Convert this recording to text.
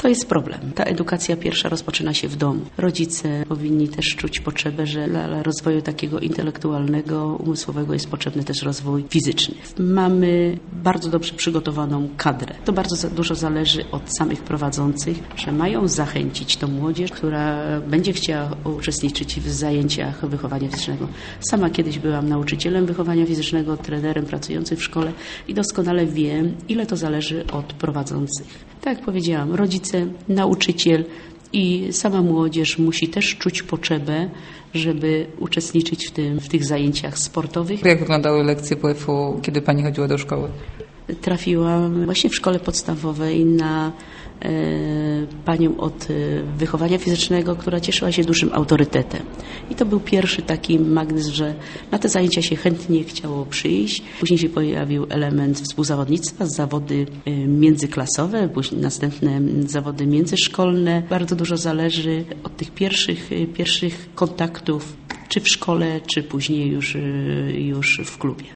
To jest problem. Ta edukacja pierwsza rozpoczyna się w domu. Rodzice powinni też czuć potrzebę, że dla rozwoju takiego intelektualnego, umysłowego jest potrzebny też rozwój fizyczny. Mamy bardzo dobrze przygotowaną kadrę. To bardzo dużo zależy od samych prowadzących, że mają zachęcić tą młodzież, która będzie chciała uczestniczyć w zajęciach wychowania fizycznego. Sama kiedyś byłam nauczycielem wychowania fizycznego, trenerem pracującym w szkole i doskonale wiem, ile to zależy od prowadzących. Tak jak powiedziałam, rodzice, nauczyciel i sama młodzież musi też czuć potrzebę, żeby uczestniczyć w tych zajęciach sportowych. Jak wyglądały lekcje WF-u, kiedy Pani chodziła do szkoły? Trafiłam właśnie w szkole podstawowej na panią od wychowania fizycznego, która cieszyła się dużym autorytetem. I to był pierwszy taki magnes, że na te zajęcia się chętnie chciało przyjść. Później się pojawił element współzawodnictwa, zawody międzyklasowe, później następne zawody międzyszkolne. Bardzo dużo zależy od tych pierwszych kontaktów, czy w szkole, czy później już w klubie.